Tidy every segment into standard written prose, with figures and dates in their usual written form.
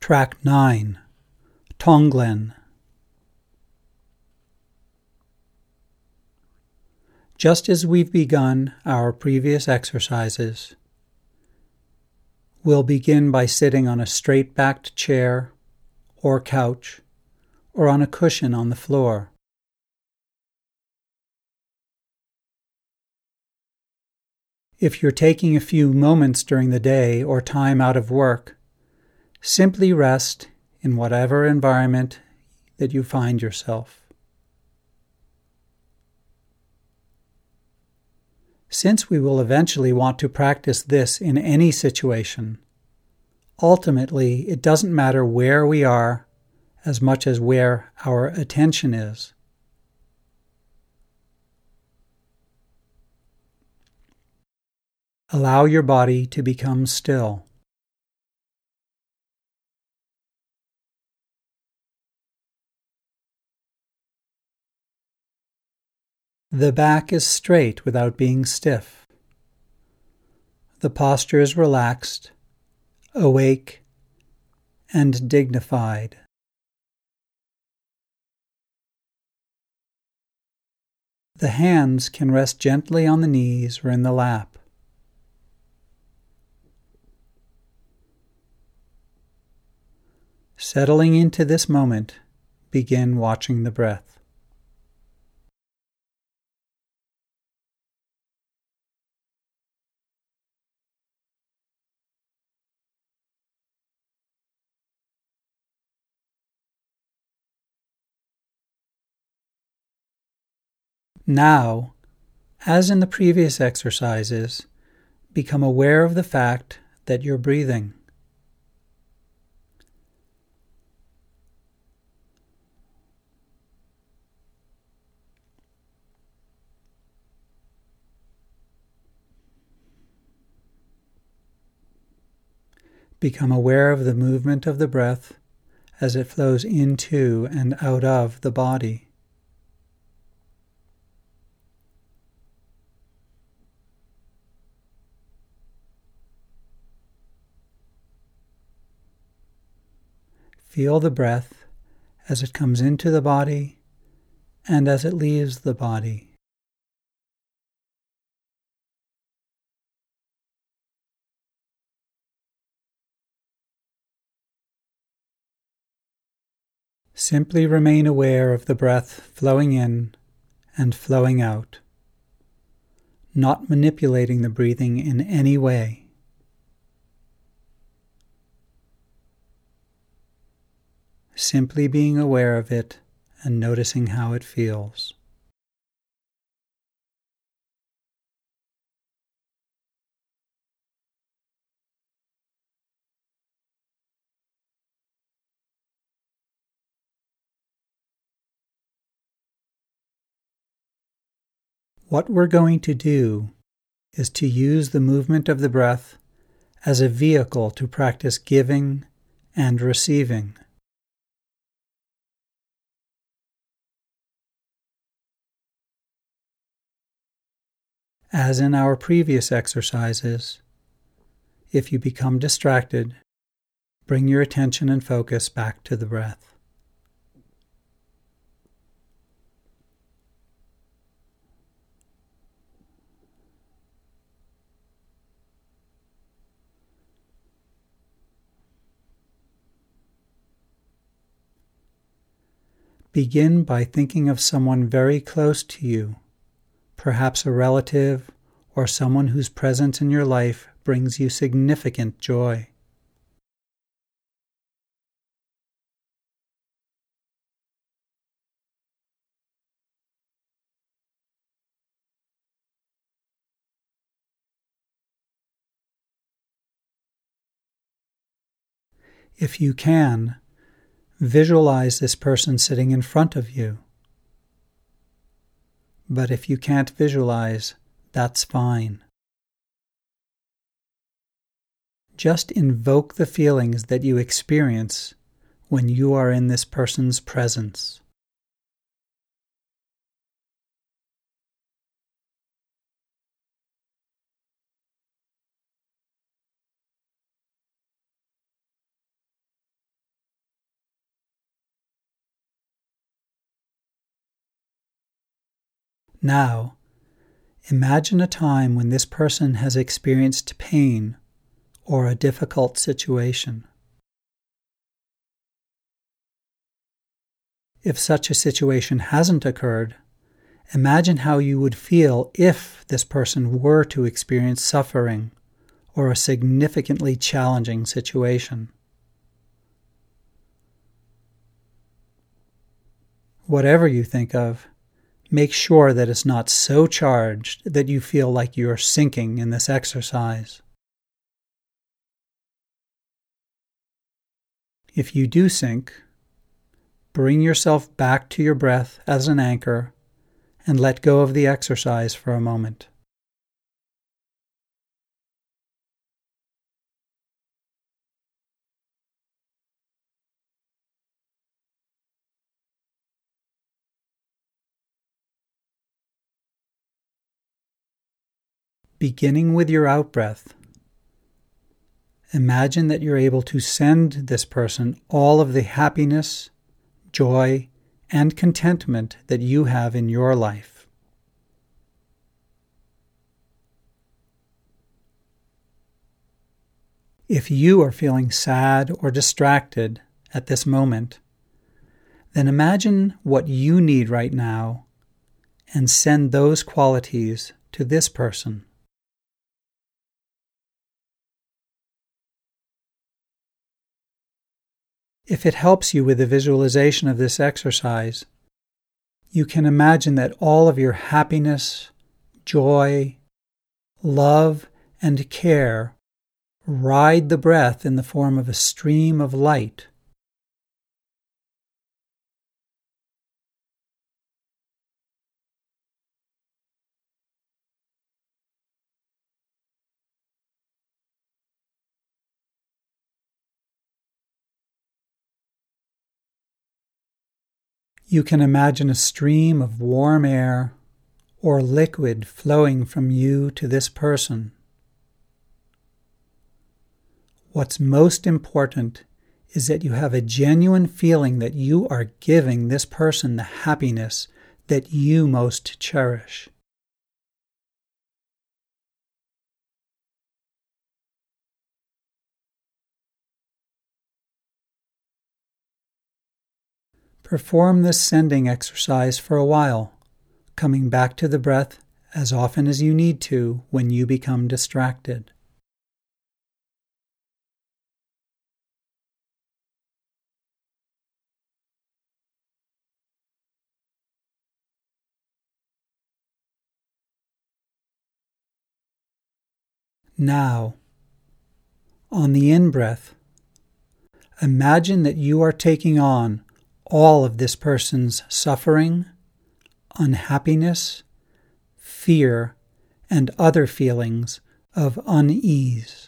Track 9. Tonglen. Just as we've begun our previous exercises, we'll begin by sitting on a straight-backed chair or couch or on a cushion on the floor. If you're taking a few moments during the day or time out of work, simply rest in whatever environment that you find yourself. Since we will eventually want to practice this in any situation, ultimately it doesn't matter where we are as much as where our attention is. Allow your body to become still. The back is straight without being stiff. The posture is relaxed, awake, and dignified. The hands can rest gently on the knees or in the lap. Settling into this moment, begin watching the breath. Now, as in the previous exercises, become aware of the fact that you're breathing. Become aware of the movement of the breath as it flows into and out of the body. Feel the breath as it comes into the body and as it leaves the body. Simply remain aware of the breath flowing in and flowing out, not manipulating the breathing in any way. Simply being aware of it and noticing how it feels. What we're going to do is to use the movement of the breath as a vehicle to practice giving and receiving. As in our previous exercises, if you become distracted, bring your attention and focus back to the breath. Begin by thinking of someone very close to you, perhaps a relative or someone whose presence in your life brings you significant joy. If you can, visualize this person sitting in front of you. But if you can't visualize, that's fine. Just invoke the feelings that you experience when you are in this person's presence. Now, imagine a time when this person has experienced pain or a difficult situation. If such a situation hasn't occurred, imagine how you would feel if this person were to experience suffering or a significantly challenging situation. Whatever you think of, make sure that it's not so charged that you feel like you're sinking in this exercise. If you do sink, bring yourself back to your breath as an anchor and let go of the exercise for a moment. Beginning with your out-breath, imagine that you're able to send this person all of the happiness, joy, and contentment that you have in your life. If you are feeling sad or distracted at this moment, then imagine what you need right now and send those qualities to this person. If it helps you with the visualization of this exercise, you can imagine that all of your happiness, joy, love, and care ride the breath in the form of a stream of light. You can imagine a stream of warm air or liquid flowing from you to this person. What's most important is that you have a genuine feeling that you are giving this person the happiness that you most cherish. Perform this sending exercise for a while, coming back to the breath as often as you need to when you become distracted. Now, on the in-breath, imagine that you are taking on all of this person's suffering, unhappiness, fear, and other feelings of unease.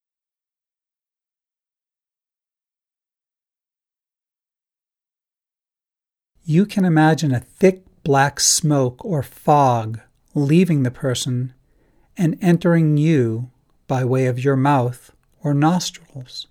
You can imagine a thick black smoke or fog leaving the person and entering you by way of your mouth or nostrils.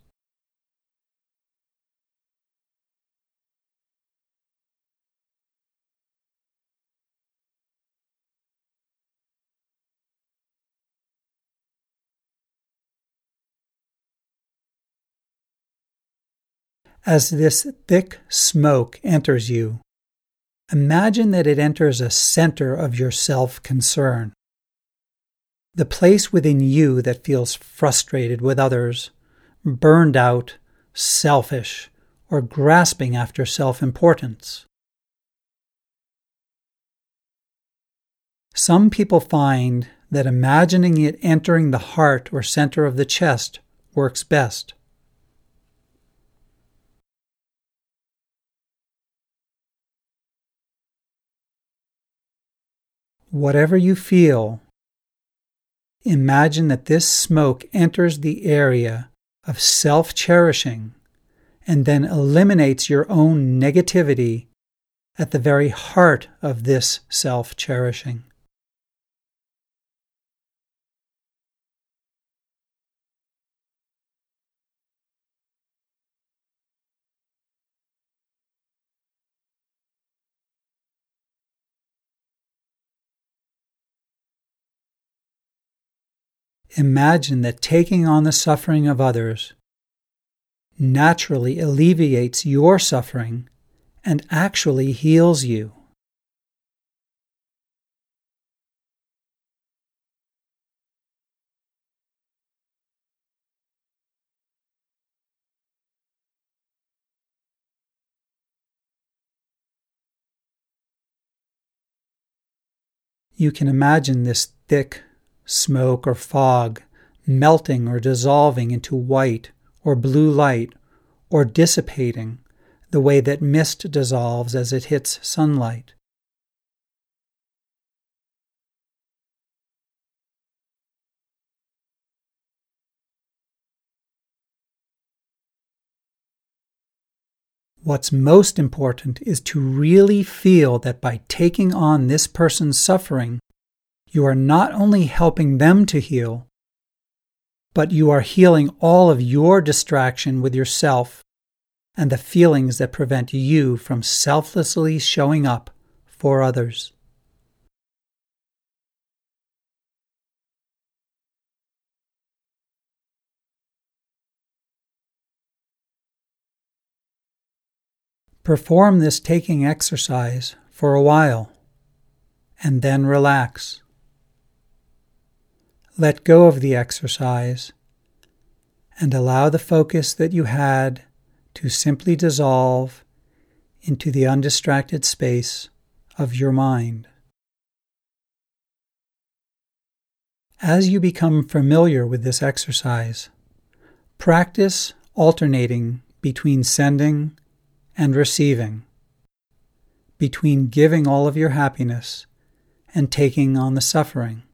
As this thick smoke enters you, imagine that it enters a center of your self-concern, the place within you that feels frustrated with others, burned out, selfish, or grasping after self-importance. Some people find that imagining it entering the heart or center of the chest works best. Whatever you feel, imagine that this smoke enters the area of self-cherishing and then eliminates your own negativity at the very heart of this self-cherishing. imagine that taking on the suffering of others naturally alleviates your suffering and actually heals you. You can imagine this thick smoke or fog melting or dissolving into white or blue light, or dissipating the way that mist dissolves as it hits sunlight. What's most important is to really feel that by taking on this person's suffering, you are not only helping them to heal, but you are healing all of your distraction with yourself and the feelings that prevent you from selflessly showing up for others. Perform this taking exercise for a while, and then relax. Let go of the exercise and allow the focus that you had to simply dissolve into the undistracted space of your mind. As you become familiar with this exercise, practice alternating between sending and receiving, between giving all of your happiness and taking on the suffering.